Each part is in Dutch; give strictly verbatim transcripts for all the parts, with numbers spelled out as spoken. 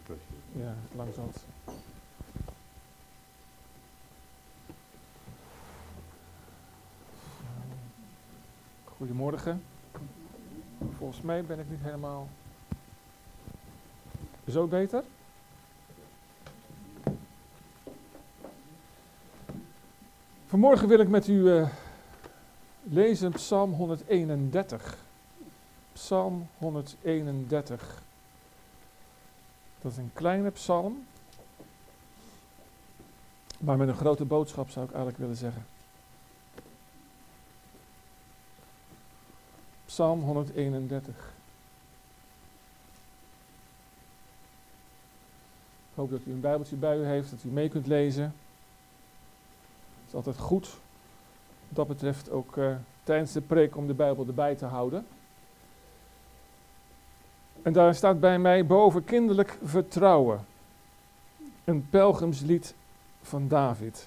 Ja, lang zat. Goedemorgen. Volgens mij ben ik niet helemaal... Zo beter? Vanmorgen wil ik met u uh, lezen Psalm honderdeenendertig. Psalm honderdeenendertig. Dat is een kleine psalm, maar met een grote boodschap zou ik eigenlijk willen zeggen. Psalm honderdeenendertig. Ik hoop dat u een bijbeltje bij u heeft, dat u mee kunt lezen. Het is altijd goed, wat dat betreft ook uh, tijdens de preek om de Bijbel erbij te houden. En daar staat bij mij boven kinderlijk vertrouwen. Een pelgrimslied van David.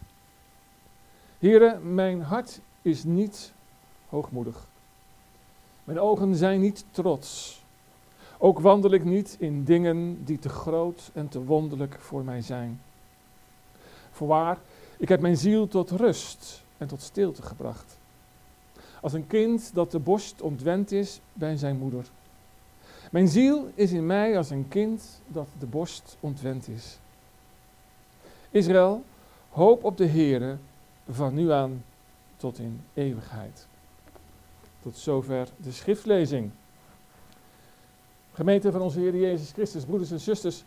Heere, mijn hart is niet hoogmoedig. Mijn ogen zijn niet trots. Ook wandel ik niet in dingen die te groot en te wonderlijk voor mij zijn. Voorwaar, ik heb mijn ziel tot rust en tot stilte gebracht. Als een kind dat de borst ontwend is bij zijn moeder. Mijn ziel is in mij als een kind dat de borst ontwend is. Israël, hoop op de Heere van nu aan tot in eeuwigheid. Tot zover de schriftlezing. Gemeente van onze Heer Jezus Christus, broeders en zusters.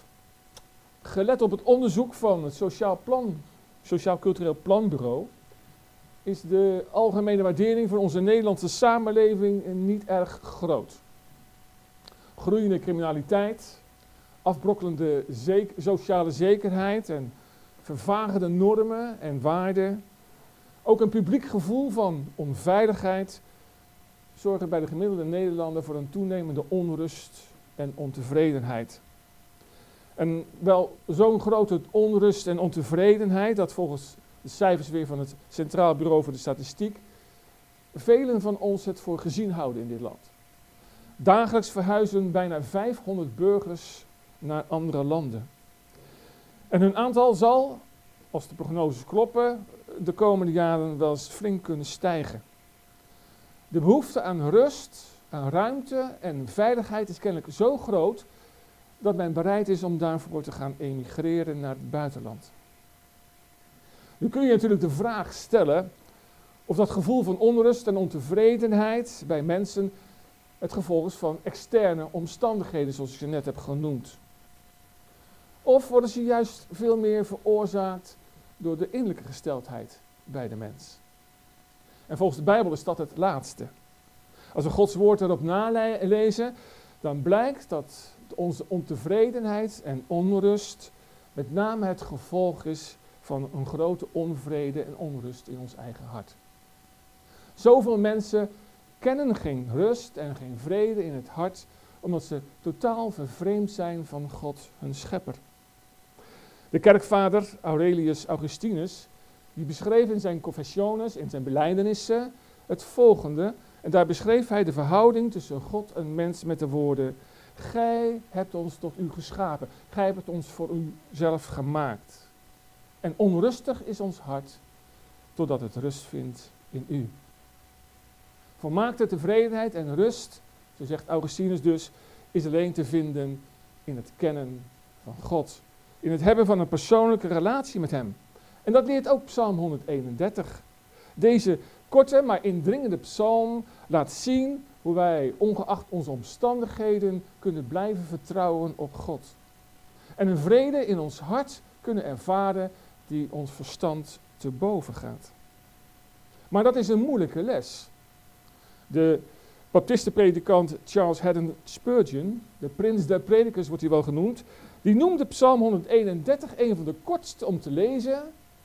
Gelet op het onderzoek van het Sociaal Plan, Sociaal Cultureel Planbureau, is de algemene waardering van onze Nederlandse samenleving niet erg groot. Groeiende criminaliteit, afbrokkelende zeek- sociale zekerheid en vervagende normen en waarden. Ook een publiek gevoel van onveiligheid zorgen bij de gemiddelde Nederlander voor een toenemende onrust en ontevredenheid. En wel zo'n grote onrust en ontevredenheid dat volgens de cijfers weer van het Centraal Bureau voor de Statistiek velen van ons het voor gezien houden in dit land. Dagelijks verhuizen bijna vijfhonderd burgers naar andere landen. En hun aantal zal, als de prognoses kloppen, de komende jaren wel eens flink kunnen stijgen. De behoefte aan rust, aan ruimte en veiligheid is kennelijk zo groot dat men bereid is om daarvoor te gaan emigreren naar het buitenland. Nu kun je natuurlijk de vraag stellen of dat gevoel van onrust en ontevredenheid bij mensen het gevolg is van externe omstandigheden, zoals ik ze net heb genoemd. Of worden ze juist veel meer veroorzaakt door de innerlijke gesteldheid bij de mens. En volgens de Bijbel is dat het laatste. Als we Gods woord erop nalezen, dan blijkt dat onze ontevredenheid en onrust met name het gevolg is van een grote onvrede en onrust in ons eigen hart. Zoveel mensen kennen geen rust en geen vrede in het hart, omdat ze totaal vervreemd zijn van God, hun schepper. De kerkvader Aurelius Augustinus, die beschreef in zijn Confessiones, in zijn belijdenissen, het volgende. En daar beschreef hij de verhouding tussen God en mens met de woorden: Gij hebt ons tot u geschapen, gij hebt ons voor uzelf gemaakt. En onrustig is ons hart, totdat het rust vindt in u. Volmaakte tevredenheid en rust, zo zegt Augustinus dus, is alleen te vinden in het kennen van God. In het hebben van een persoonlijke relatie met hem. En dat leert ook Psalm honderdeenendertig. Deze korte maar indringende psalm laat zien hoe wij ongeacht onze omstandigheden kunnen blijven vertrouwen op God. En een vrede in ons hart kunnen ervaren die ons verstand te boven gaat. Maar dat is een moeilijke les. De baptistenpredikant Charles Haddon Spurgeon, de prins der predikers wordt hij wel genoemd, die noemde Psalm honderdeenendertig een van de kortste om te lezen,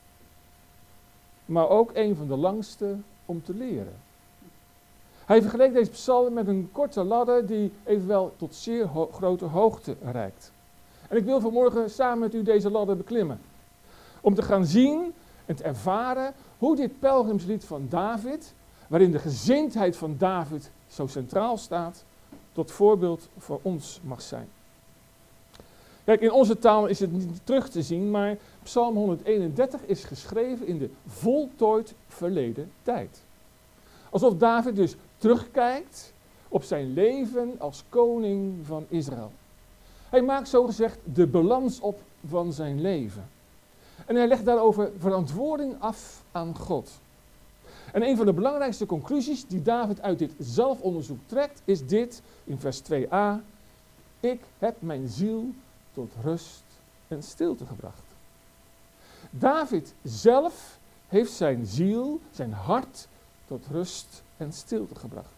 maar ook een van de langste om te leren. Hij vergeleek deze psalm met een korte ladder die evenwel tot zeer ho- grote hoogte reikt. En ik wil vanmorgen samen met u deze ladder beklimmen. Om te gaan zien en te ervaren hoe dit pelgrimslied van David, waarin de gezindheid van David zo centraal staat, tot voorbeeld voor ons mag zijn. Kijk, in onze taal is het niet terug te zien, maar Psalm honderdeenendertig is geschreven in de voltooid verleden tijd. Alsof David dus terugkijkt op zijn leven als koning van Israël. Hij maakt zogezegd de balans op van zijn leven. En hij legt daarover verantwoording af aan God. En een van de belangrijkste conclusies die David uit dit zelfonderzoek trekt, is dit in vers twee a. Ik heb mijn ziel tot rust en stilte gebracht. David zelf heeft zijn ziel, zijn hart, tot rust en stilte gebracht.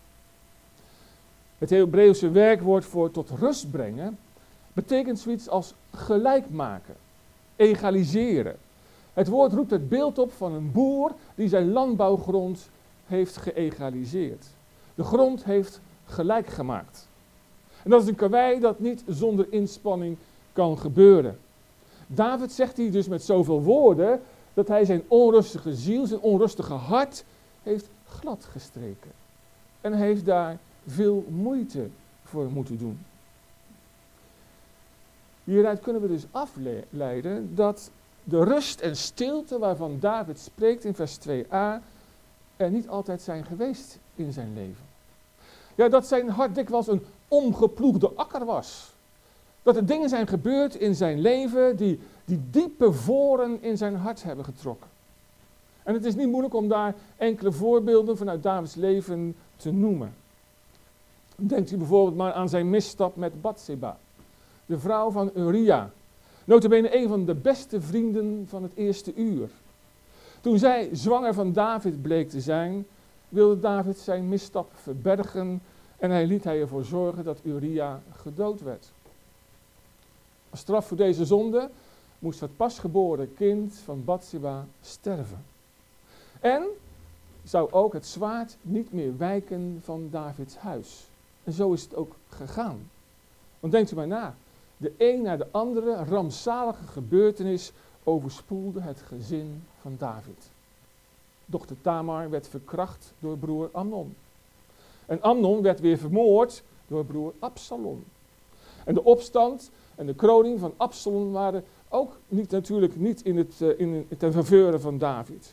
Het Hebreeuwse werkwoord voor tot rust brengen betekent zoiets als gelijk maken, egaliseren. Het woord roept het beeld op van een boer die zijn landbouwgrond heeft geëgaliseerd. De grond heeft gelijk gemaakt. En dat is een karwei dat niet zonder inspanning kan gebeuren. David zegt hier dus met zoveel woorden dat hij zijn onrustige ziel, zijn onrustige hart heeft gladgestreken. En hij heeft daar veel moeite voor moeten doen. Hieruit kunnen we dus afleiden dat de rust en stilte waarvan David spreekt in vers twee a er niet altijd zijn geweest in zijn leven. Ja, dat zijn hart dikwijls een omgeploegde akker was. Dat er dingen zijn gebeurd in zijn leven die, die diepe voren in zijn hart hebben getrokken. En het is niet moeilijk om daar enkele voorbeelden vanuit Davids leven te noemen. Denkt u bijvoorbeeld maar aan zijn misstap met Batseba, de vrouw van Uria. Nota bene een van de beste vrienden van het eerste uur. Toen zij zwanger van David bleek te zijn, wilde David zijn misstap verbergen en hij liet hij ervoor zorgen dat Uria gedood werd. Als straf voor deze zonde moest het pasgeboren kind van Batseba sterven. En zou ook het zwaard niet meer wijken van Davids huis. En zo is het ook gegaan. Want denkt u maar na, de een na de andere rampzalige gebeurtenis overspoelde het gezin van David. Dochter Tamar werd verkracht door broer Amnon. En Amnon werd weer vermoord door broer Absalom. En de opstand en de kroning van Absalom waren ook niet, natuurlijk niet in het, uh, in het ten faveur van David.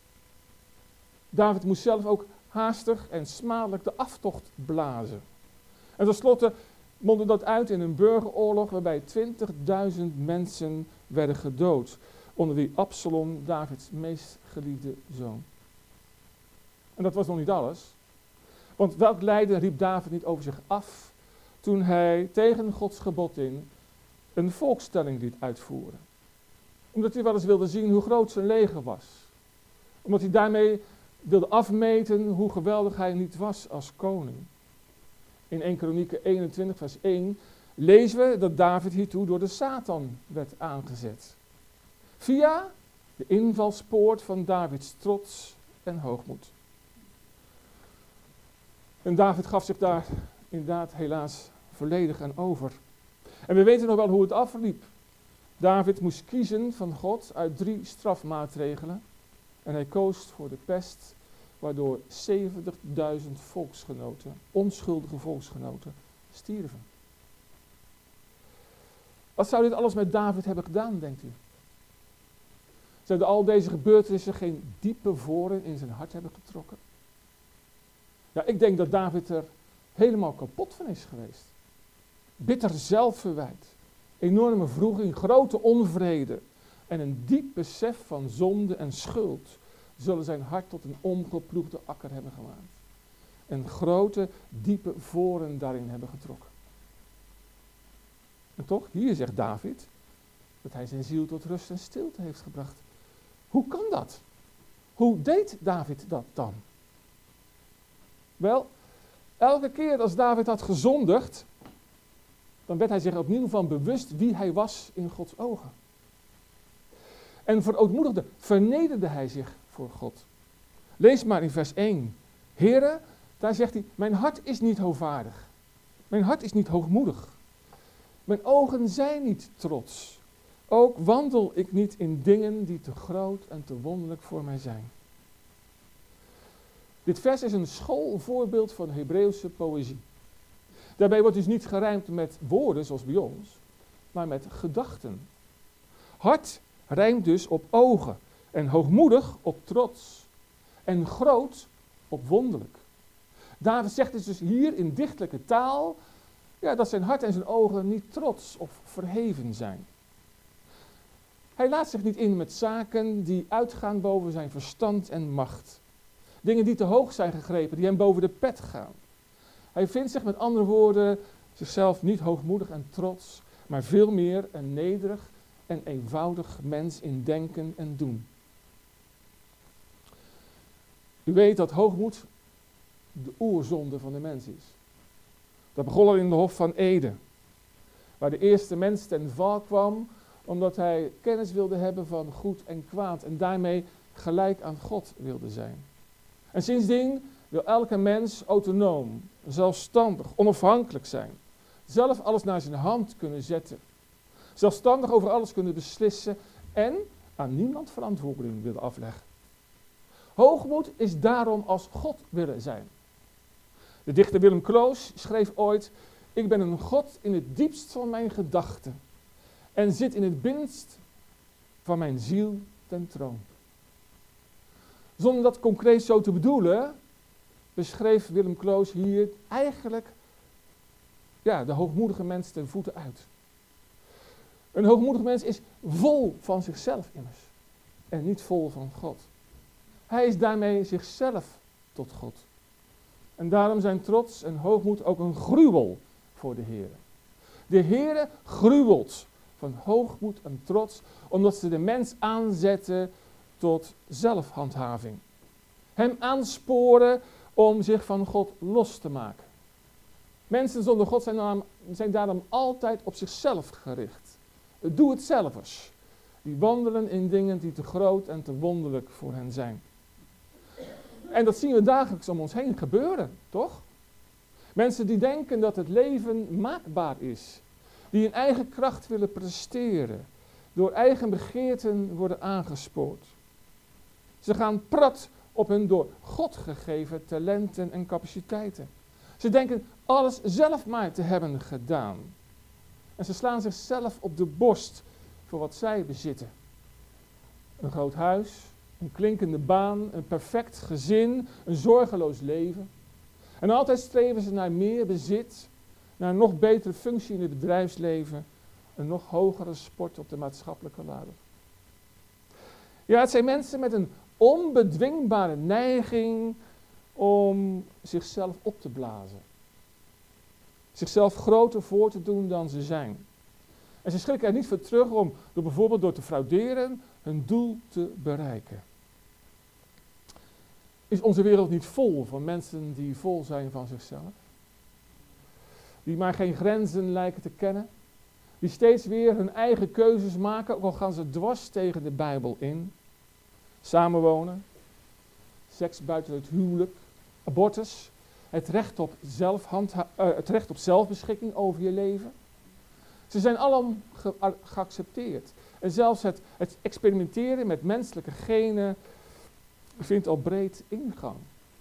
David moest zelf ook haastig en smadelijk de aftocht blazen. En tenslotte mondde dat uit in een burgeroorlog waarbij twintigduizend mensen werden gedood, onder wie Absalom, Davids meest geliefde zoon. En dat was nog niet alles. Want welk lijden riep David niet over zich af toen hij tegen Gods gebod in een volkstelling liet uitvoeren. Omdat hij wel eens wilde zien hoe groot zijn leger was. Omdat hij daarmee wilde afmeten hoe geweldig hij niet was als koning. In eerste Kronieken eenentwintig vers één lezen we dat David hiertoe door de Satan werd aangezet. Via de invalspoort van Davids trots en hoogmoed. En David gaf zich daar inderdaad helaas volledig aan over. En we weten nog wel hoe het afliep. David moest kiezen van God uit drie strafmaatregelen. En hij koos voor de pest, waardoor zeventigduizend volksgenoten, onschuldige volksgenoten, stierven. Wat zou dit alles met David hebben gedaan, denkt u? Zouden al deze gebeurtenissen geen diepe voren in zijn hart hebben getrokken? Ja, ik denk dat David er helemaal kapot van is geweest. Bitter zelfverwijt, enorme wroeging, grote onvrede en een diep besef van zonde en schuld zullen zijn hart tot een omgeploegde akker hebben gemaakt. En grote, diepe voren daarin hebben getrokken. En toch, hier zegt David dat hij zijn ziel tot rust en stilte heeft gebracht. Hoe kan dat? Hoe deed David dat dan? Wel, elke keer als David had gezondigd, dan werd hij zich opnieuw van bewust wie hij was in Gods ogen. En verootmoedigde, vernederde hij zich voor God. Lees maar in vers één. Heere, daar zegt hij, mijn hart is niet hoogvaardig. Mijn hart is niet hoogmoedig. Mijn ogen zijn niet trots. Ook wandel ik niet in dingen die te groot en te wonderlijk voor mij zijn. Dit vers is een schoolvoorbeeld van Hebreeuwse poëzie. Daarbij wordt dus niet gerijmd met woorden zoals bij ons, maar met gedachten. Hart rijmt dus op ogen en hoogmoedig op trots en groot op wonderlijk. David zegt het dus hier in dichtelijke taal, ja, dat zijn hart en zijn ogen niet trots of verheven zijn. Hij laat zich niet in met zaken die uitgaan boven zijn verstand en macht. Dingen die te hoog zijn gegrepen, die hem boven de pet gaan. Hij vindt zich met andere woorden zichzelf niet hoogmoedig en trots, maar veel meer een nederig en eenvoudig mens in denken en doen. U weet dat hoogmoed de oerzonde van de mens is. Dat begon al in de Hof van Eden, waar de eerste mens ten val kwam, omdat hij kennis wilde hebben van goed en kwaad en daarmee gelijk aan God wilde zijn. En sindsdien wil elke mens autonoom, zelfstandig, onafhankelijk zijn. Zelf alles naar zijn hand kunnen zetten. Zelfstandig over alles kunnen beslissen en aan niemand verantwoording willen afleggen. Hoogmoed is daarom als God willen zijn. De dichter Willem Kloos schreef ooit: ik ben een God in het diepst van mijn gedachten en zit in het binnenst van mijn ziel ten troon. Zonder dat concreet zo te bedoelen, beschreef Willem Kloos hier eigenlijk ja, de hoogmoedige mens ten voeten uit. Een hoogmoedig mens is vol van zichzelf immers en niet vol van God. Hij is daarmee zichzelf tot God. En daarom zijn trots en hoogmoed ook een gruwel voor de Heere. De Heere gruwelt van hoogmoed en trots, omdat ze de mens aanzetten tot zelfhandhaving. Hem aansporen om zich van God los te maken. Mensen zonder God zijn, daarom, zijn daarom altijd op zichzelf gericht. Doe het zelfers. Die wandelen in dingen die te groot en te wonderlijk voor hen zijn. En dat zien we dagelijks om ons heen gebeuren, toch? Mensen die denken dat het leven maakbaar is. Die in eigen kracht willen presteren. Door eigen begeerten worden aangespoord. Ze gaan prat op hun door God gegeven talenten en capaciteiten. Ze denken alles zelf maar te hebben gedaan. En ze slaan zichzelf op de borst voor wat zij bezitten. Een groot huis, een klinkende baan, een perfect gezin, een zorgeloos leven. En altijd streven ze naar meer bezit, naar een nog betere functie in het bedrijfsleven, een nog hogere sport op de maatschappelijke ladder. Ja, het zijn mensen met een onbedwingbare neiging om zichzelf op te blazen. Zichzelf groter voor te doen dan ze zijn. En ze schrikken er niet voor terug om door bijvoorbeeld door te frauderen hun doel te bereiken. Is onze wereld niet vol van mensen die vol zijn van zichzelf? Die maar geen grenzen lijken te kennen? Die steeds weer hun eigen keuzes maken, ook al gaan ze dwars tegen de Bijbel in? Samenwonen, seks buiten het huwelijk, abortus, het recht op, zelfhandha- uh, het recht op zelfbeschikking over je leven. Ze zijn allen ge- geaccepteerd. En zelfs het, het experimenteren met menselijke genen vindt al breed ingang.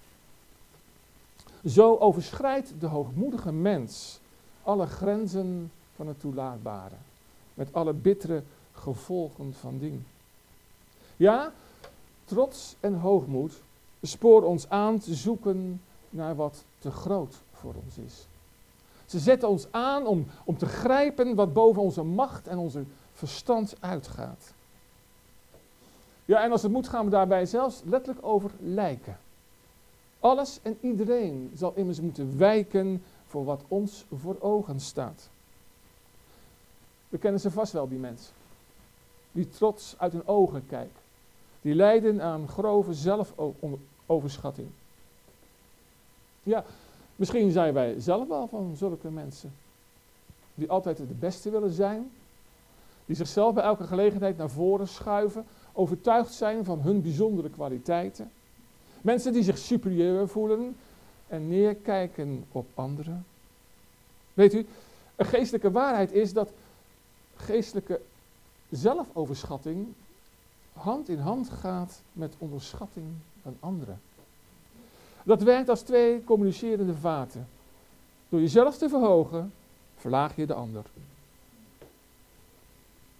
Zo overschrijdt de hoogmoedige mens alle grenzen van het toelaatbare, met alle bittere gevolgen van dien. Ja, trots en hoogmoed sporen ons aan te zoeken naar wat te groot voor ons is. Ze zetten ons aan om, om te grijpen wat boven onze macht en onze verstand uitgaat. Ja, en als het moet gaan we daarbij zelfs letterlijk over lijken. Alles en iedereen zal immers moeten wijken voor wat ons voor ogen staat. We kennen ze vast wel, die mensen. Die trots uit hun ogen kijken. Die lijden aan grove zelfoverschatting. Ja, misschien zijn wij zelf wel van zulke mensen. Die altijd de beste willen zijn. Die zichzelf bij elke gelegenheid naar voren schuiven. Overtuigd zijn van hun bijzondere kwaliteiten. Mensen die zich superieur voelen en neerkijken op anderen. Weet u, een geestelijke waarheid is dat geestelijke zelfoverschatting hand in hand gaat met onderschatting van anderen. Dat werkt als twee communicerende vaten. Door jezelf te verhogen, verlaag je de ander.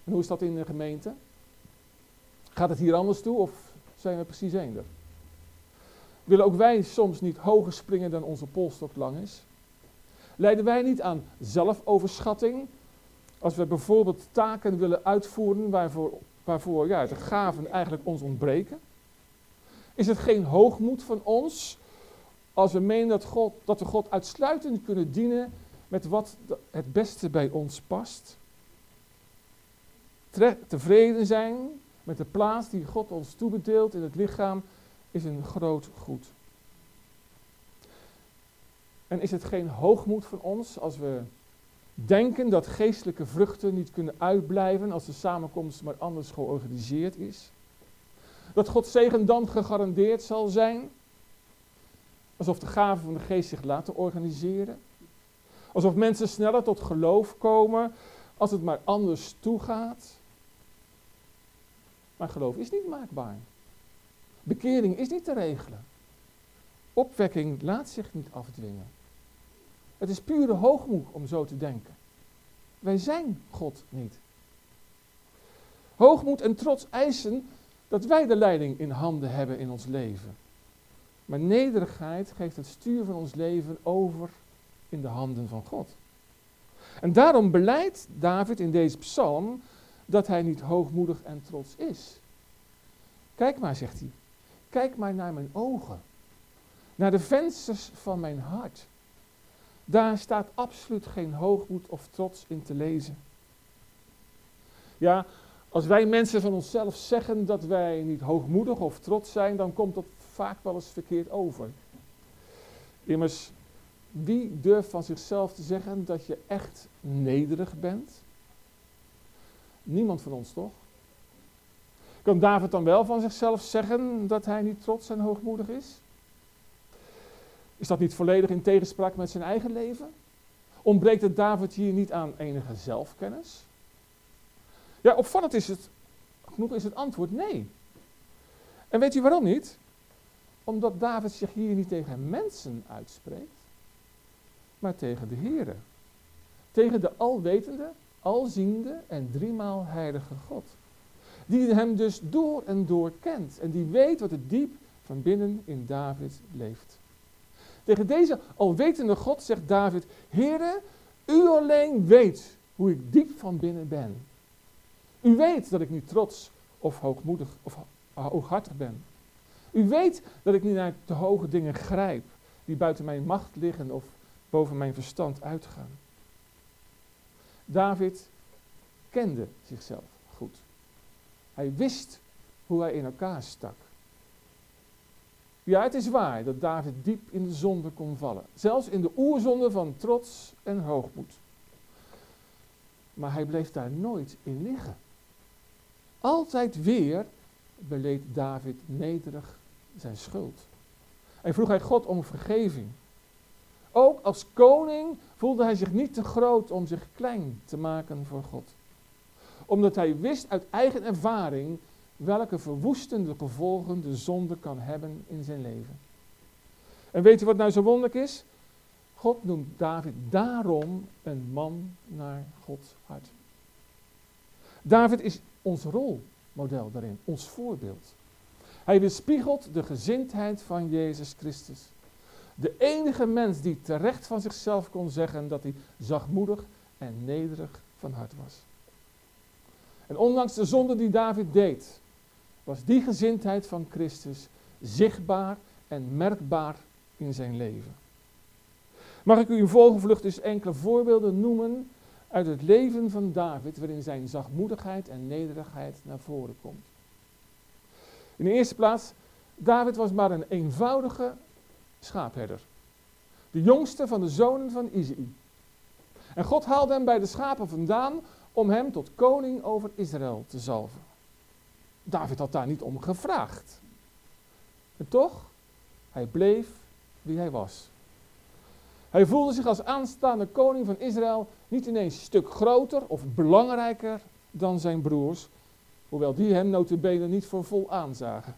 En hoe is dat in de gemeente? Gaat het hier anders toe of zijn we precies eender? Willen ook wij soms niet hoger springen dan onze polstok lang is? Lijden wij niet aan zelfoverschatting als we bijvoorbeeld taken willen uitvoeren waarvoor, waarvoor ja, de gaven eigenlijk ons ontbreken? Is het geen hoogmoed van ons als we menen dat, God, dat we God uitsluitend kunnen dienen met wat de, het beste bij ons past? Tre- tevreden zijn met de plaats die God ons toebedeelt in het lichaam is een groot goed. En is het geen hoogmoed van ons als we denken dat geestelijke vruchten niet kunnen uitblijven als de samenkomst maar anders georganiseerd is? Dat Gods zegen dan gegarandeerd zal zijn? Alsof de gaven van de geest zich laten organiseren? Alsof mensen sneller tot geloof komen als het maar anders toegaat? Maar geloof is niet maakbaar. Bekering is niet te regelen. Opwekking laat zich niet afdwingen. Het is pure hoogmoed om zo te denken. Wij zijn God niet. Hoogmoed en trots eisen dat wij de leiding in handen hebben in ons leven. Maar nederigheid geeft het stuur van ons leven over in de handen van God. En daarom belijdt David in deze psalm dat hij niet hoogmoedig en trots is. Kijk maar, zegt hij. Kijk maar naar mijn ogen. Naar de vensters van mijn hart. Daar staat absoluut geen hoogmoed of trots in te lezen. Ja, als wij mensen van onszelf zeggen dat wij niet hoogmoedig of trots zijn, dan komt dat vaak wel eens verkeerd over. Immers, wie durft van zichzelf te zeggen dat je echt nederig bent? Niemand van ons, toch? Kan David dan wel van zichzelf zeggen dat hij niet trots en hoogmoedig is? Is dat niet volledig in tegenspraak met zijn eigen leven? Ontbreekt het David hier niet aan enige zelfkennis? Ja, opvallend is het, genoeg is het antwoord nee. En weet u waarom niet? Omdat David zich hier niet tegen mensen uitspreekt, maar tegen de Heere. Tegen de alwetende, alziende en driemaal heilige God. Die hem dus door en door kent en die weet wat het diep van binnen in David leeft. Tegen deze alwetende God zegt David: Heere, u alleen weet hoe ik diep van binnen ben. U weet dat ik niet trots of hoogmoedig of hooghartig ben. U weet dat ik niet naar te hoge dingen grijp die buiten mijn macht liggen of boven mijn verstand uitgaan. David kende zichzelf goed. Hij wist hoe hij in elkaar stak. Ja, het is waar dat David diep in de zonde kon vallen. Zelfs in de oerzonde van trots en hoogmoed. Maar hij bleef daar nooit in liggen. Altijd weer beleed David nederig zijn schuld. En vroeg hij God om vergeving. Ook als koning voelde hij zich niet te groot om zich klein te maken voor God. Omdat hij wist uit eigen ervaring welke verwoestende gevolgen de zonde kan hebben in zijn leven. En weet u wat nou zo wonderlijk is? God noemt David daarom een man naar Gods hart. David is ons rolmodel daarin, ons voorbeeld. Hij weerspiegelt de gezindheid van Jezus Christus. De enige mens die terecht van zichzelf kon zeggen dat hij zachtmoedig en nederig van hart was. En ondanks de zonde die David deed, was die gezindheid van Christus zichtbaar en merkbaar in zijn leven. Mag ik u in vogelvlucht eens enkele voorbeelden noemen uit het leven van David, waarin zijn zachtmoedigheid en nederigheid naar voren komt. In de eerste plaats, David was maar een eenvoudige schaapherder. De jongste van de zonen van Isaï. En God haalde hem bij de schapen vandaan om hem tot koning over Israël te zalven. David had daar niet om gevraagd. En toch, hij bleef wie hij was. Hij voelde zich als aanstaande koning van Israël niet ineens een stuk groter of belangrijker dan zijn broers, hoewel die hem nota bene niet voor vol aanzagen.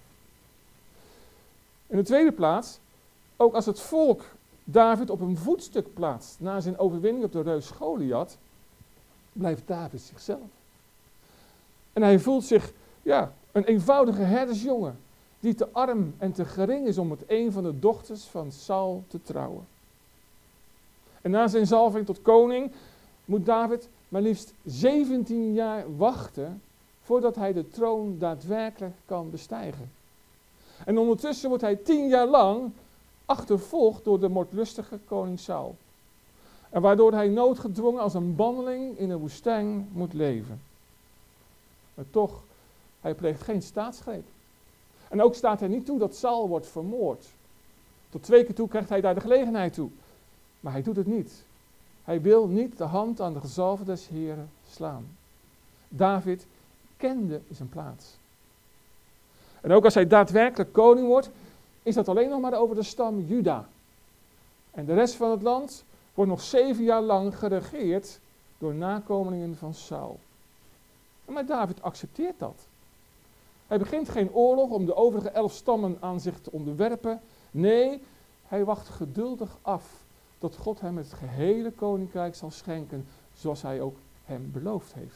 In de tweede plaats, ook als het volk David op een voetstuk plaatst na zijn overwinning op de reus Goliath, blijft David zichzelf. En hij voelt zich, ja, een eenvoudige herdersjongen, die te arm en te gering is om met een van de dochters van Saul te trouwen. En na zijn zalving tot koning moet David maar liefst zeventien jaar wachten voordat hij de troon daadwerkelijk kan bestijgen. En ondertussen wordt hij tien jaar lang achtervolgd door de moordlustige koning Saul. En waardoor hij noodgedwongen als een banneling in de woestijn moet leven. Maar toch, hij pleegt geen staatsgreep. En ook staat hij niet toe dat Saul wordt vermoord. Tot twee keer toe krijgt hij daar de gelegenheid toe. Maar hij doet het niet. Hij wil niet de hand aan de gezalfde des Heren slaan. David kende zijn plaats. En ook als hij daadwerkelijk koning wordt, is dat alleen nog maar over de stam Juda. En de rest van het land wordt nog zeven jaar lang geregeerd door nakomelingen van Saul. Maar David accepteert dat. Hij begint geen oorlog om de overige elf stammen aan zich te onderwerpen. Nee, hij wacht geduldig af tot God hem het gehele koninkrijk zal schenken, zoals hij ook hem beloofd heeft.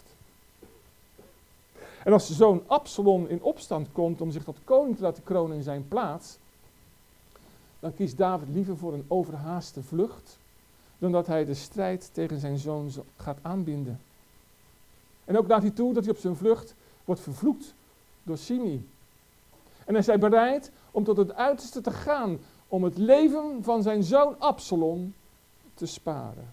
En als de zoon Absalom in opstand komt om zich tot koning te laten kronen in zijn plaats, dan kiest David liever voor een overhaaste vlucht, dan dat hij de strijd tegen zijn zoon gaat aanbinden. En ook laat hij toe dat hij op zijn vlucht wordt vervloekt door Shimei. En hij is bereid om tot het uiterste te gaan om het leven van zijn zoon Absalom te sparen.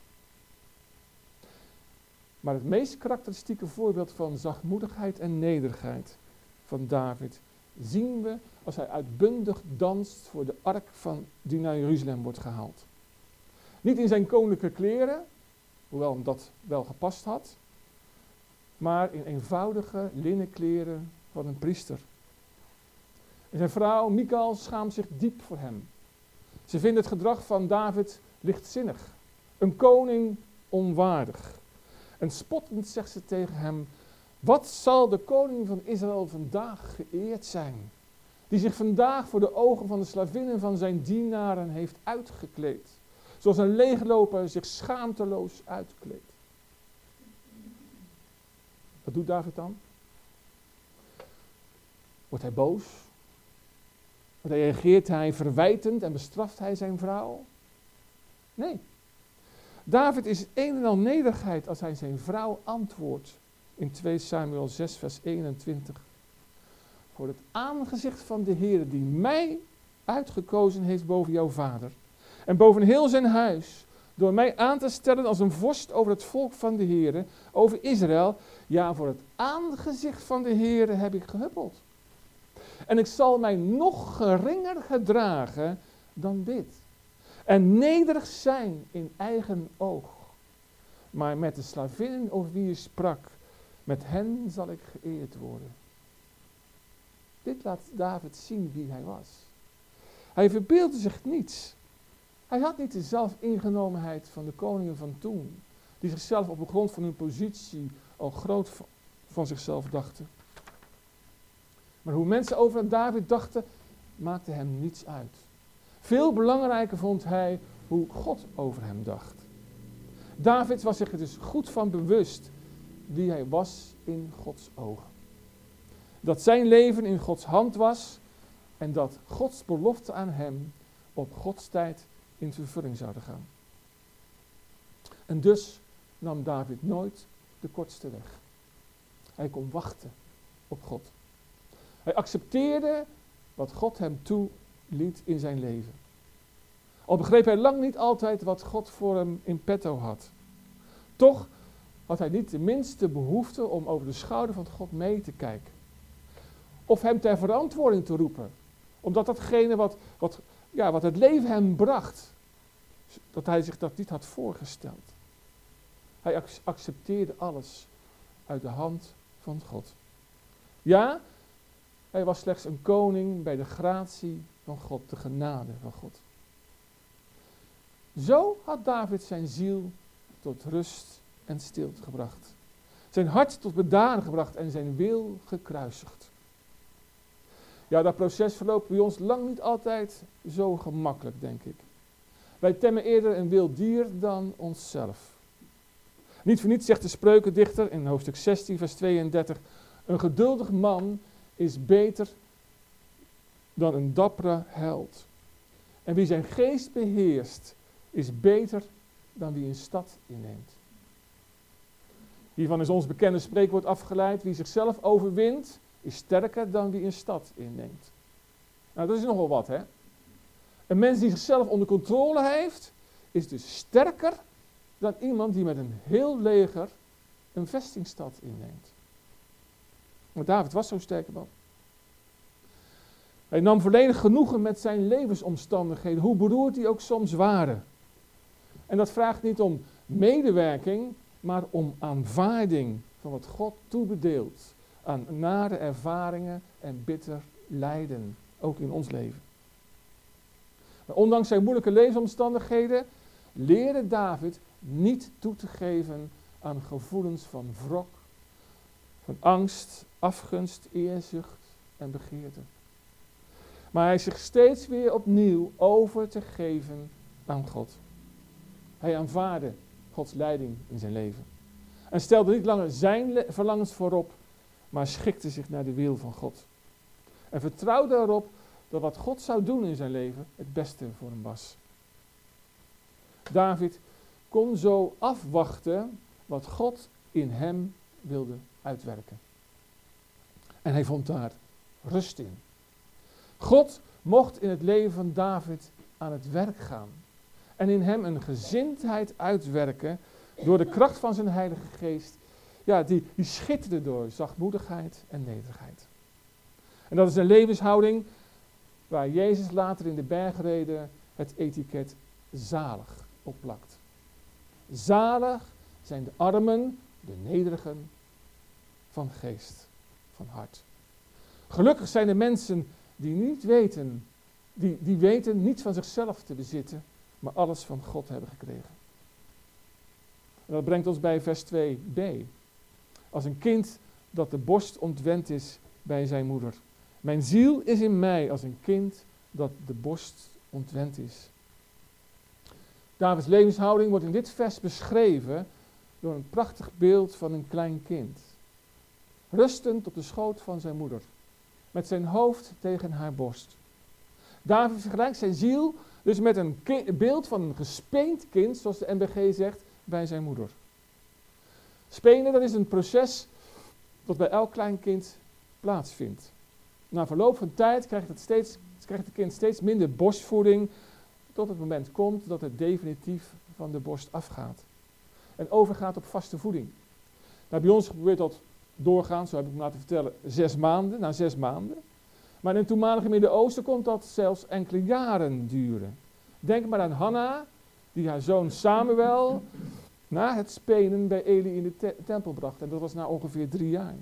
Maar het meest karakteristieke voorbeeld van zachtmoedigheid en nederigheid van David zien we als hij uitbundig danst voor de ark van, die naar Jeruzalem wordt gehaald. Niet in zijn koninklijke kleren, hoewel hem dat wel gepast had, maar in eenvoudige linnen kleren van een priester. En zijn vrouw Michal schaamt zich diep voor hem. Ze vindt het gedrag van David lichtzinnig, een koning onwaardig. En spottend zegt ze tegen hem: wat zal de koning van Israël vandaag geëerd zijn, die zich vandaag voor de ogen van de slavinnen van zijn dienaren heeft uitgekleed, zoals een leegloper zich schaamteloos uitkleedt. Wat doet David dan? Wordt hij boos? Reageert hij verwijtend en bestraft hij zijn vrouw? Nee. David is een en al nederigheid als hij zijn vrouw antwoordt in twee Samuel zes vers eenentwintig. Voor het aangezicht van de Heer die mij uitgekozen heeft boven jouw vader en boven heel zijn huis, door mij aan te stellen als een vorst over het volk van de Heer, over Israël, ja, voor het aangezicht van de Heer heb ik gehuppeld. En ik zal mij nog geringer gedragen dan dit. En nederig zijn in eigen oog. Maar met de slavinnen over wie je sprak, met hen zal ik geëerd worden. Dit laat David zien wie hij was. Hij verbeeldde zich niets. Hij had niet de zelfingenomenheid van de koningen van toen, die zichzelf op de grond van hun positie al groot van zichzelf dachten. Maar hoe mensen over David dachten, maakte hem niets uit. Veel belangrijker vond hij hoe God over hem dacht. David was zich er dus goed van bewust wie hij was in Gods ogen. Dat zijn leven in Gods hand was en dat Gods belofte aan hem op Gods tijd in vervulling zouden gaan. En dus nam David nooit de kortste weg. Hij kon wachten op God. Hij accepteerde wat God hem toeliet in zijn leven. Al begreep hij lang niet altijd wat God voor hem in petto had. Toch had hij niet de minste behoefte om over de schouder van God mee te kijken. Of hem ter verantwoording te roepen. Omdat datgene wat, wat, ja, wat het leven hem bracht, dat hij zich dat niet had voorgesteld. Hij ac- accepteerde alles uit de hand van God. Ja, hij was slechts een koning bij de gratie van God, de genade van God. Zo had David zijn ziel tot rust en stilte gebracht. Zijn hart tot bedaren gebracht en zijn wil gekruisigd. Ja, dat proces verloopt bij ons lang niet altijd zo gemakkelijk, denk ik. Wij temmen eerder een wild dier dan onszelf. Niet voor niets zegt de spreukendichter in hoofdstuk zestien vers tweeëndertig... Een geduldig man is beter dan een dappere held. En wie zijn geest beheerst, is beter dan wie een stad inneemt. Hiervan is ons bekende spreekwoord afgeleid: wie zichzelf overwint, is sterker dan wie een stad inneemt. Nou, dat is nogal wat, hè? Een mens die zichzelf onder controle heeft, is dus sterker dan iemand die met een heel leger een vestingstad inneemt. Maar David was zo'n sterke man. Hij nam volledig genoegen met zijn levensomstandigheden, hoe beroerd die ook soms waren. En dat vraagt niet om medewerking, maar om aanvaarding van wat God toebedeelt aan nare ervaringen en bitter lijden, ook in ons leven. Maar ondanks zijn moeilijke levensomstandigheden leerde David niet toe te geven aan gevoelens van wrok, van angst, afgunst, eerzucht en begeerte. Maar hij zich steeds weer opnieuw over te geven aan God. Hij aanvaardde Gods leiding in zijn leven. En stelde niet langer zijn le- verlangens voorop, maar schikte zich naar de wil van God. En vertrouwde erop dat wat God zou doen in zijn leven het beste voor hem was. David kon zo afwachten wat God in hem wilde uitwerken. En hij vond daar rust in. God mocht in het leven van David aan het werk gaan. En in hem een gezindheid uitwerken door de kracht van zijn Heilige Geest. Ja, die, die schitterde door zachtmoedigheid en nederigheid. En dat is een levenshouding waar Jezus later in de bergreden het etiket zalig opplakt. Zalig zijn de armen, de nederigen van geest, van hart. Gelukkig zijn de mensen die niet weten, die, die weten niet van zichzelf te bezitten, maar alles van God hebben gekregen. En dat brengt ons bij vers twee b. Als een kind dat de borst ontwend is bij zijn moeder. Mijn ziel is in mij als een kind dat de borst ontwend is. Davids levenshouding wordt in dit vers beschreven door een prachtig beeld van een klein kind. Rustend op de schoot van zijn moeder, met zijn hoofd tegen haar borst. David vergelijkt zijn ziel dus met een ki- beeld van een gespeend kind, zoals de N B G zegt, bij zijn moeder. Spenen, dat is een proces dat bij elk klein kind plaatsvindt. Na verloop van tijd krijgt het, steeds, krijgt het kind steeds minder borstvoeding, tot het moment komt dat het definitief van de borst afgaat. En overgaat op vaste voeding. Nou, bij ons gebeurt dat doorgaans, zo heb ik me laten vertellen, zes maanden, na zes maanden. Maar in het toenmalige Midden-Oosten kon dat zelfs enkele jaren duren. Denk maar aan Hanna, die haar zoon Samuel na het spenen bij Eli in de te- tempel bracht. En dat was na ongeveer drie jaar.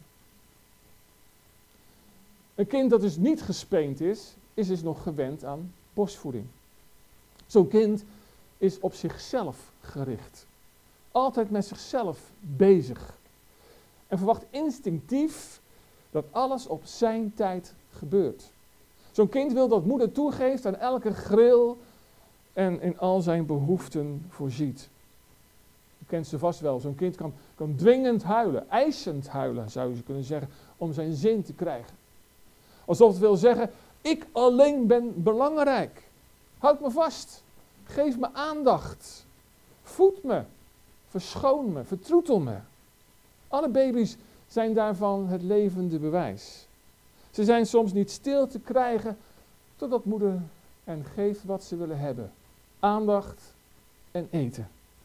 Een kind dat dus niet gespeend is, is dus nog gewend aan borstvoeding. Zo'n kind is op zichzelf gericht. Altijd met zichzelf bezig. En verwacht instinctief dat alles op zijn tijd gebeurt. Zo'n kind wil dat moeder toegeeft aan elke gril en in al zijn behoeften voorziet. U kent ze vast wel. Zo'n kind kan, kan dwingend huilen, eisend huilen zou je kunnen zeggen, om zijn zin te krijgen. Alsof het wil zeggen, ik alleen ben belangrijk. Houd me vast. Geef me aandacht. Voed me. Verschoon me. Vertroetel me. Alle baby's zijn daarvan het levende bewijs. Ze zijn soms niet stil te krijgen totdat moeder hen geeft wat ze willen hebben. Aandacht en eten.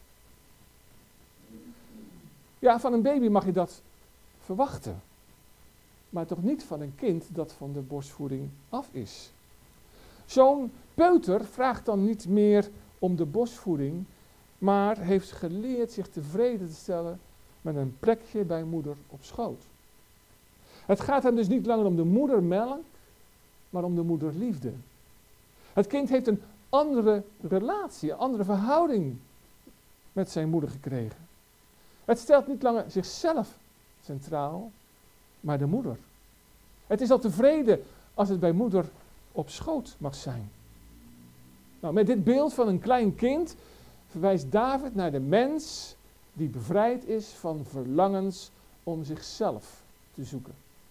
Ja, van een baby mag je dat verwachten. Maar toch niet van een kind dat van de borstvoeding af is. Zo'n peuter vraagt dan niet meer om de borstvoeding, maar heeft geleerd zich tevreden te stellen met een plekje bij moeder op schoot. Het gaat hem dus niet langer om de moedermelk, maar om de moederliefde. Het kind heeft een andere relatie, een andere verhouding met zijn moeder gekregen. Het stelt niet langer zichzelf centraal, maar de moeder. Het is al tevreden als het bij moeder op schoot mag zijn. Nou, met dit beeld van een klein kind verwijst David naar de mens die bevrijd is van verlangens om zichzelf te zoeken.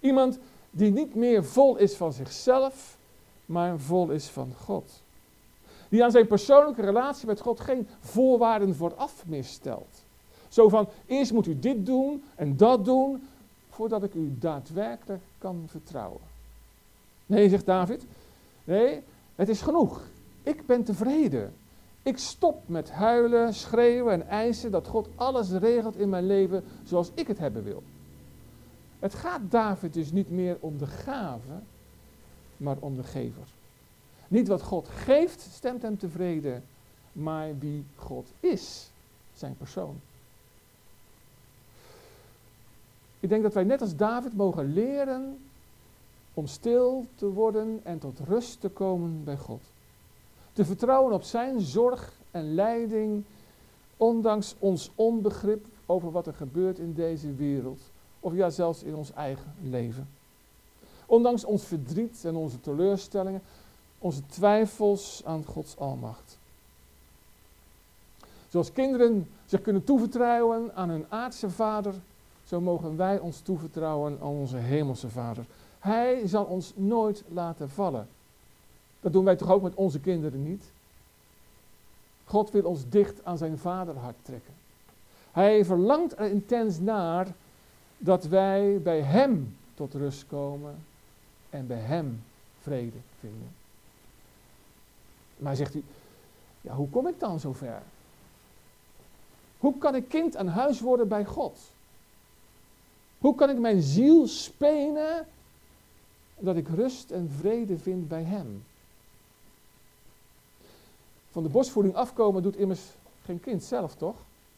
Iemand die niet meer vol is van zichzelf, maar vol is van God. Die aan zijn persoonlijke relatie met God geen voorwaarden vooraf meer stelt. Zo van, eerst moet u dit doen en dat doen, voordat ik u daadwerkelijk kan vertrouwen. Nee, zegt David, nee, het is genoeg. Ik ben tevreden. Ik stop met huilen, schreeuwen en eisen dat God alles regelt in mijn leven zoals ik het hebben wil. Het gaat David dus niet meer om de gave, maar om de gever. Niet wat God geeft stemt hem tevreden, maar wie God is, zijn persoon. Ik denk dat wij net als David mogen leren om stil te worden en tot rust te komen bij God. Te vertrouwen op zijn zorg en leiding, ondanks ons onbegrip over wat er gebeurt in deze wereld. Of ja, zelfs in ons eigen leven. Ondanks ons verdriet en onze teleurstellingen, onze twijfels aan Gods almacht. Zoals kinderen zich kunnen toevertrouwen aan hun aardse vader, zo mogen wij ons toevertrouwen aan onze hemelse vader. Hij zal ons nooit laten vallen. Dat doen wij toch ook met onze kinderen niet? God wil ons dicht aan zijn vaderhart trekken. Hij verlangt er intens naar dat wij bij hem tot rust komen en bij hem vrede vinden. Maar zegt u, ja, hoe kom ik dan zover? Hoe kan ik kind aan huis worden bij God? Hoe kan ik mijn ziel spenen dat ik rust en vrede vind bij hem? Van de borstvoeding afkomen doet immers geen kind zelf, toch?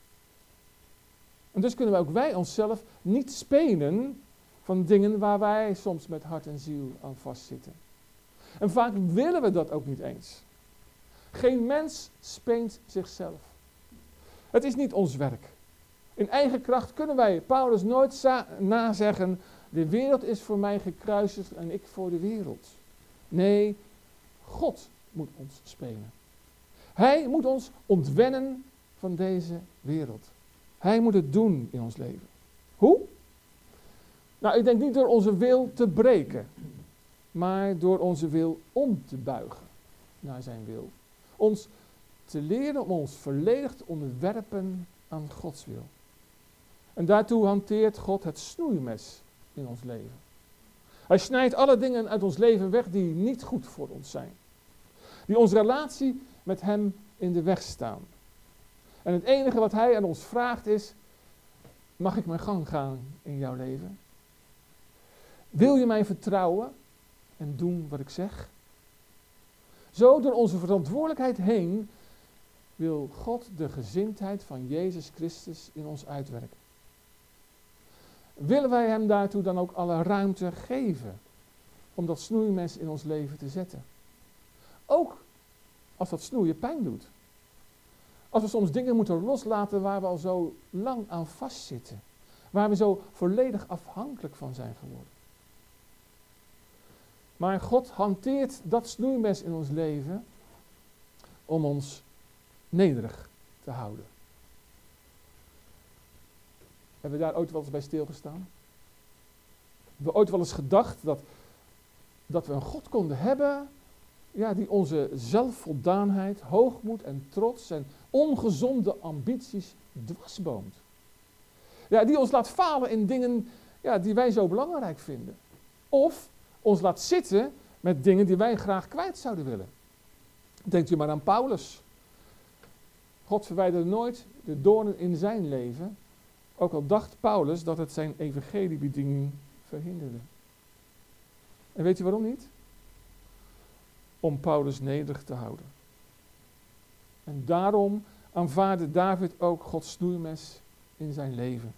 En dus kunnen we ook wij onszelf niet spenen van dingen waar wij soms met hart en ziel aan vastzitten. En vaak willen we dat ook niet eens. Geen mens speent zichzelf. Het is niet ons werk. In eigen kracht kunnen wij Paulus nooit za- nazeggen, de wereld is voor mij gekruisigd en ik voor de wereld. Nee, God moet ons spenen. Hij moet ons ontwennen van deze wereld. Hij moet het doen in ons leven. Hoe? Nou, ik denk niet door onze wil te breken, maar door onze wil om te buigen naar zijn wil. Ons te leren om ons volledig te onderwerpen aan Gods wil. En daartoe hanteert God het snoeimes in ons leven. Hij snijdt alle dingen uit ons leven weg die niet goed voor ons zijn. Die onze relatie met hem in de weg staan. En het enige wat hij aan ons vraagt is, mag ik mijn gang gaan in jouw leven? Wil je mij vertrouwen en doen wat ik zeg? Zo door onze verantwoordelijkheid heen wil God de gezindheid van Jezus Christus in ons uitwerken. Willen wij hem daartoe dan ook alle ruimte geven om dat snoeimes in ons leven te zetten? Ook als dat snoeien pijn doet. Als we soms dingen moeten loslaten waar we al zo lang aan vastzitten. Waar we zo volledig afhankelijk van zijn geworden. Maar God hanteert dat snoeimes in ons leven om ons nederig te houden. Hebben we daar ooit wel eens bij stilgestaan? Hebben we ooit wel eens gedacht dat, dat we een God konden hebben, ja, die onze zelfvoldaanheid, hoogmoed en trots en ongezonde ambities dwarsboomt. Ja, die ons laat falen in dingen, ja, die wij zo belangrijk vinden. Of ons laat zitten met dingen die wij graag kwijt zouden willen. Denkt u maar aan Paulus. God verwijderde nooit de doornen in zijn leven, ook al dacht Paulus dat het zijn evangeliebediening verhinderde. En weet u waarom niet? Om Paulus nederig te houden. En daarom aanvaarde David ook Gods snoeimes in zijn leven.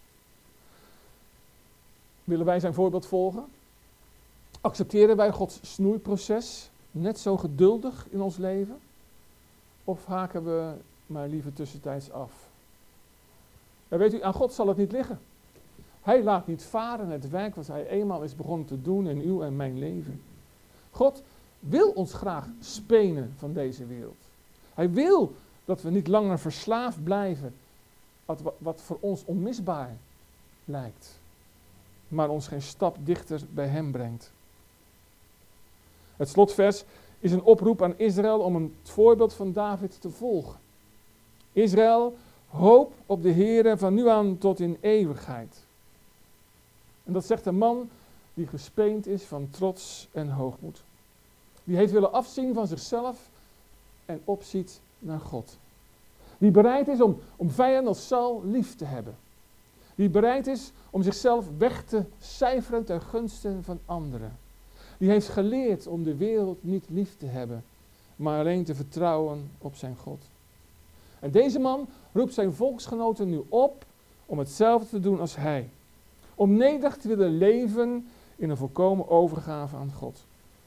Willen wij zijn voorbeeld volgen? Accepteren wij Gods snoeiproces net zo geduldig in ons leven? Of haken we maar liever tussentijds af? En weet u, aan God zal het niet liggen. Hij laat niet varen het werk wat hij eenmaal is begonnen te doen in uw en mijn leven. God wil ons graag spenen van deze wereld. Hij wil dat we niet langer verslaafd blijven wat, wat voor ons onmisbaar lijkt. maar ons geen stap dichter bij hem brengt. Het slotvers is een oproep aan Israël om het voorbeeld van David te volgen. Israël, hoop op de Heere van nu aan tot in eeuwigheid. En dat zegt een man die gespeend is van trots en hoogmoed. Die heeft willen afzien van zichzelf en opziet naar God. Die bereid is om, om vijanden als Saul lief te hebben. Die bereid is om zichzelf weg te cijferen ten gunste van anderen. Die heeft geleerd om de wereld niet lief te hebben, maar alleen te vertrouwen op zijn God. En deze man roept zijn volksgenoten nu op om hetzelfde te doen als hij. Om nederig te willen leven in een volkomen overgave aan God.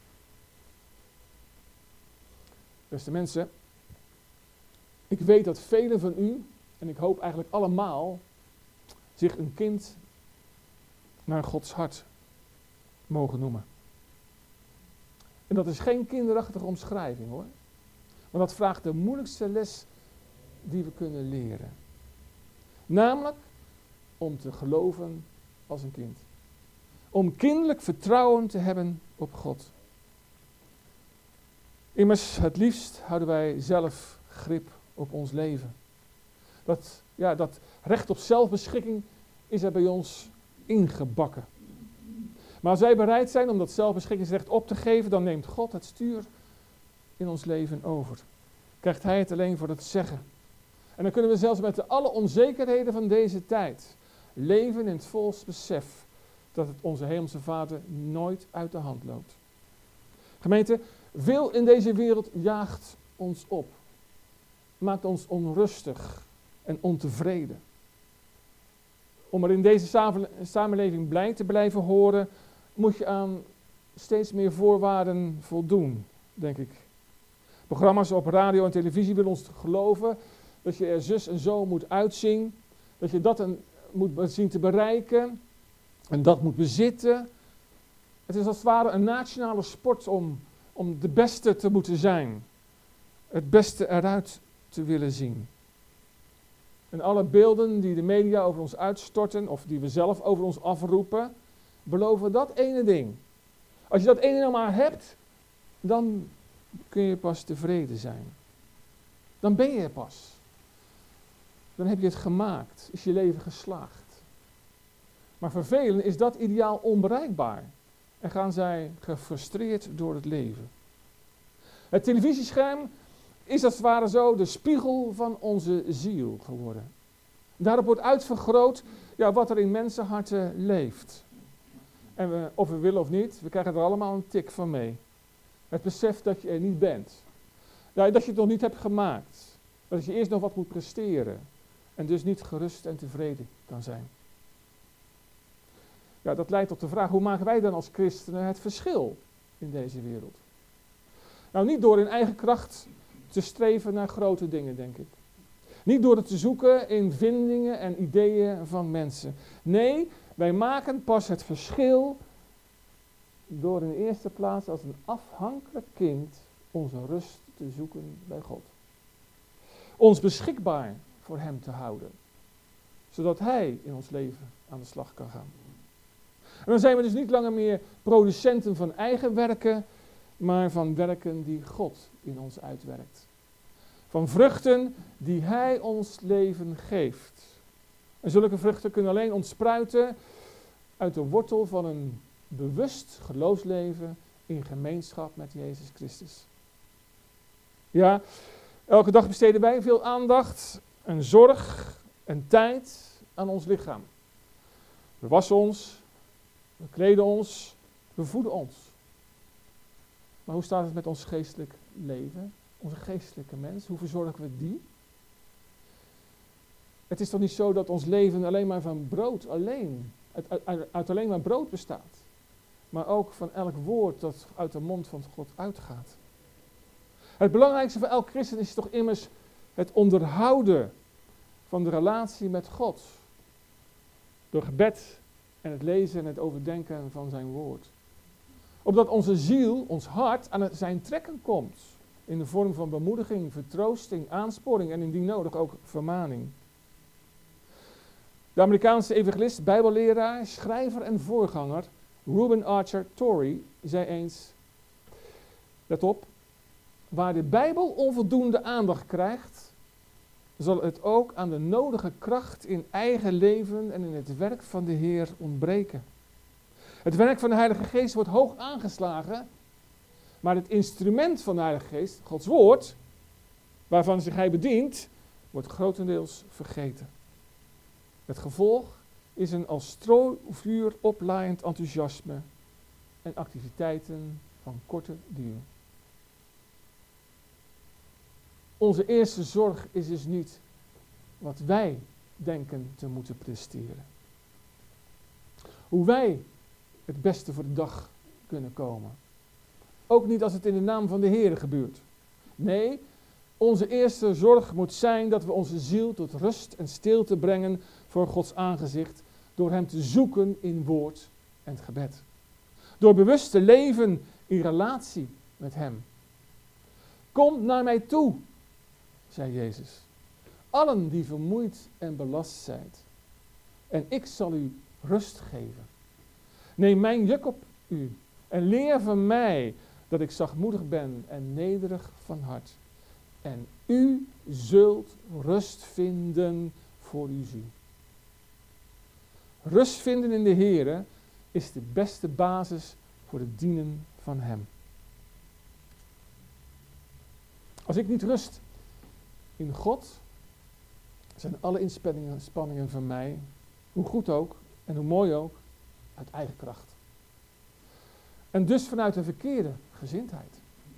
Beste mensen, ik weet dat velen van u, en ik hoop eigenlijk allemaal, zich een kind naar Gods hart mogen noemen. En dat is geen kinderachtige omschrijving hoor. Maar dat vraagt de moeilijkste les die we kunnen leren. Namelijk om te geloven als een kind. Om kinderlijk vertrouwen te hebben op God. Immers, het liefst houden wij zelf grip op ons leven. Dat, ja, dat recht op zelfbeschikking is er bij ons ingebakken. Maar als wij bereid zijn om dat zelfbeschikkingsrecht op te geven, dan neemt God het stuur in ons leven over. Krijgt Hij het alleen voor het zeggen. En dan kunnen we zelfs met de alle onzekerheden van deze tijd leven in het volste besef dat het onze Hemelse Vader nooit uit de hand loopt. Gemeente, veel in deze wereld jaagt ons op. Maakt ons onrustig en ontevreden. Om er in deze samenleving bij te blijven horen, moet je aan steeds meer voorwaarden voldoen, denk ik. Programma's op radio en televisie willen ons geloven dat je er zus en zo moet uitzien, dat je dat een, moet zien te bereiken en dat moet bezitten. Het is als het ware een nationale sport om, om de beste te moeten zijn, het beste eruit te willen zien. En alle beelden die de media over ons uitstorten, of die we zelf over ons afroepen, beloven dat ene ding. Als je dat ene nou maar hebt, dan kun je pas tevreden zijn. Dan ben je er pas. Dan heb je het gemaakt, is je leven geslaagd. Maar voor velen is dat ideaal onbereikbaar en gaan zij gefrustreerd door het leven. Het televisiescherm is als het ware zo de spiegel van onze ziel geworden. Daarop wordt uitvergroot ja, wat er in mensenharten leeft. En we, of we willen of niet, we krijgen er allemaal een tik van mee. Het besef dat je er niet bent. Ja, dat je het nog niet hebt gemaakt. Dat je eerst nog wat moet presteren. En dus niet gerust en tevreden kan zijn. Ja, dat leidt tot de vraag, hoe maken wij dan als christenen het verschil in deze wereld? Nou, niet door in eigen kracht te streven naar grote dingen, denk ik. Niet door het te zoeken in vindingen en ideeën van mensen. Nee, wij maken pas het verschil door in de eerste plaats als een afhankelijk kind onze rust te zoeken bij God. Ons beschikbaar voor Hem te houden. Zodat Hij in ons leven aan de slag kan gaan. En dan zijn we dus niet langer meer producenten van eigen werken, maar van werken die God in ons uitwerkt. Van vruchten die Hij ons leven geeft. En zulke vruchten kunnen alleen ontspruiten uit de wortel van een bewust geloofsleven in gemeenschap met Jezus Christus. Ja, elke dag besteden wij veel aandacht en zorg en tijd aan ons lichaam. We wassen ons, we kleden ons, we voeden ons. Maar hoe staat het met ons geestelijk leven? Onze geestelijke mens, hoe verzorgen we die? Het is toch niet zo dat ons leven alleen maar van brood alleen, uit, uit, uit alleen maar brood bestaat. Maar ook van elk woord dat uit de mond van God uitgaat. Het belangrijkste voor elk christen is toch immers het onderhouden van de relatie met God. Door gebed en het lezen en het overdenken van zijn woord. Opdat onze ziel, ons hart, aan zijn trekken komt. In de vorm van bemoediging, vertroosting, aansporing en indien nodig ook vermaning. De Amerikaanse evangelist, bijbelleraar, schrijver en voorganger Reuben Archer Torrey zei eens, let op, waar de Bijbel onvoldoende aandacht krijgt, zal het ook aan de nodige kracht in eigen leven en in het werk van de Heer ontbreken. Het werk van de Heilige Geest wordt hoog aangeslagen, maar het instrument van de Heilige Geest, Gods woord, waarvan zich hij bedient, wordt grotendeels vergeten. Het gevolg is een als stroovuur oplaaiend enthousiasme en activiteiten van korte duur. Onze eerste zorg is dus niet wat wij denken te moeten presteren. Hoe wij het beste voor de dag kunnen komen. Ook niet als het in de naam van de Heer gebeurt. Nee, onze eerste zorg moet zijn dat we onze ziel tot rust en stilte brengen voor Gods aangezicht, door Hem te zoeken in woord en gebed. Door bewust te leven in relatie met Hem. Kom naar mij toe, zei Jezus. Allen die vermoeid en belast zijt. En ik zal u rust geven. Neem mijn juk op u en leer van mij dat ik zachtmoedig ben en nederig van hart. En u zult rust vinden voor uw ziel. Rust vinden in de Heere is de beste basis voor het dienen van Hem. Als ik niet rust in God, zijn alle inspanningen, inspanningen van mij, hoe goed ook en hoe mooi ook, uit eigen kracht. En dus vanuit een verkeerde gezindheid.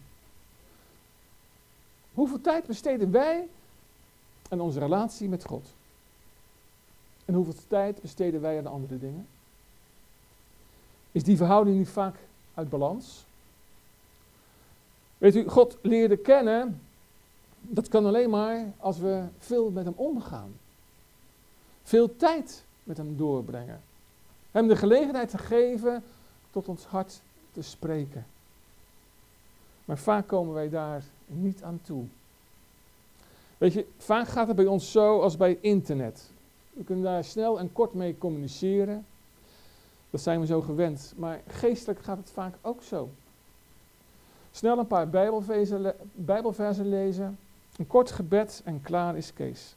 Hoeveel tijd besteden wij aan onze relatie met God? En hoeveel tijd besteden wij aan andere dingen? Is die verhouding niet vaak uit balans? Weet u, God leren kennen, dat kan alleen maar als we veel met Hem omgaan. Veel tijd met Hem doorbrengen. Hem de gelegenheid te geven tot ons hart te spreken. Maar vaak komen wij daar niet aan toe. Weet je, vaak gaat het bij ons zo als bij internet. We kunnen daar snel en kort mee communiceren. Dat zijn we zo gewend. Maar geestelijk gaat het vaak ook zo. Snel een paar bijbelversen, le- bijbelversen lezen. Een kort gebed en klaar is Kees.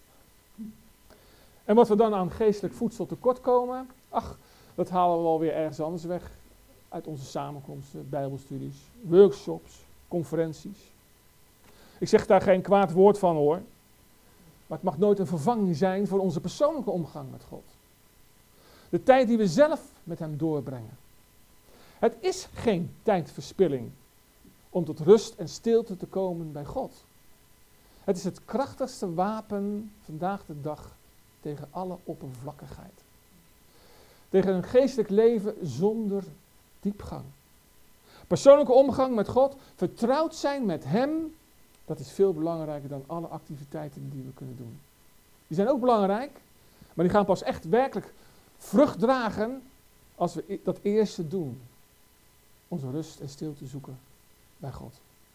En wat we dan aan geestelijk voedsel tekort komen, ach, dat halen we alweer ergens anders weg. Uit onze samenkomsten, bijbelstudies, workshops, conferenties. Ik zeg daar geen kwaad woord van hoor. Maar het mag nooit een vervanging zijn voor onze persoonlijke omgang met God. De tijd die we zelf met Hem doorbrengen. Het is geen tijdverspilling om tot rust en stilte te komen bij God. Het is het krachtigste wapen vandaag de dag tegen alle oppervlakkigheid. Tegen een geestelijk leven zonder diepgang. Persoonlijke omgang met God, vertrouwd zijn met Hem, dat is veel belangrijker dan alle activiteiten die we kunnen doen. Die zijn ook belangrijk, maar die gaan pas echt werkelijk vrucht dragen als we dat eerste doen. Onze rust en stilte zoeken bij God.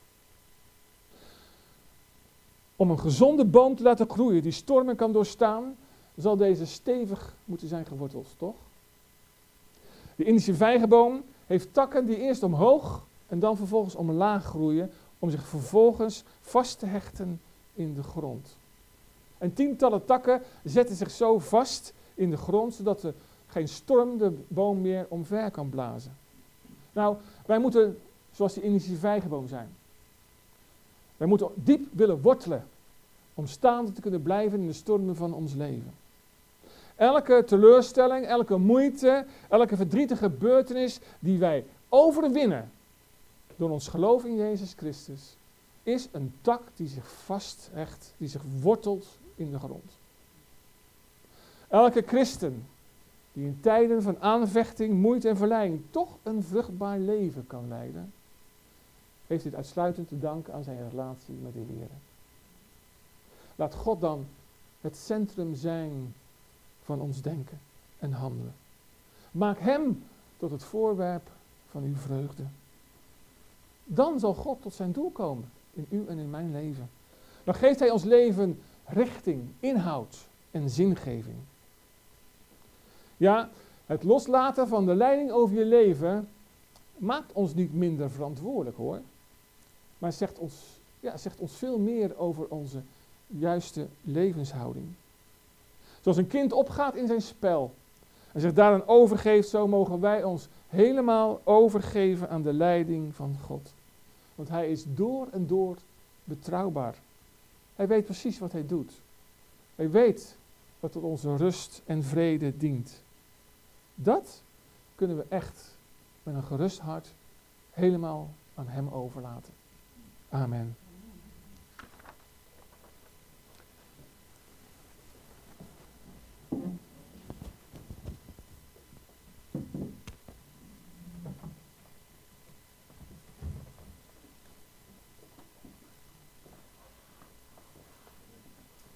Om een gezonde boom te laten groeien die stormen kan doorstaan, zal deze stevig moeten zijn geworteld, toch? De Indische vijgenboom heeft takken die eerst omhoog en dan vervolgens omlaag groeien, om zich vervolgens vast te hechten in de grond. En tientallen takken zetten zich zo vast in de grond, zodat er geen storm de boom meer omver kan blazen. Nou, wij moeten zoals die Indische vijgenboom zijn. Wij moeten diep willen wortelen, om staande te kunnen blijven in de stormen van ons leven. Elke teleurstelling, elke moeite, elke verdrietige gebeurtenis die wij overwinnen door ons geloof in Jezus Christus, is een tak die zich vasthecht, die zich wortelt in de grond. Elke christen die in tijden van aanvechting, moeite en verleiding toch een vruchtbaar leven kan leiden, heeft dit uitsluitend te danken aan zijn relatie met de Heer. Laat God dan het centrum zijn van ons denken en handelen. Maak Hem tot het voorwerp van uw vreugde. Dan zal God tot zijn doel komen in uw en in mijn leven. Dan geeft Hij ons leven richting, inhoud en zingeving. Ja, het loslaten van de leiding over je leven maakt ons niet minder verantwoordelijk hoor. Maar zegt ons, ja, zegt ons veel meer over onze juiste levenshouding. Zoals een kind opgaat in zijn spel en zich daaraan overgeeft, zo mogen wij ons helemaal overgeven aan de leiding van God. Want hij is door en door betrouwbaar. Hij weet precies wat hij doet. Hij weet wat tot onze rust en vrede dient. Dat kunnen we echt met een gerust hart helemaal aan hem overlaten. Amen.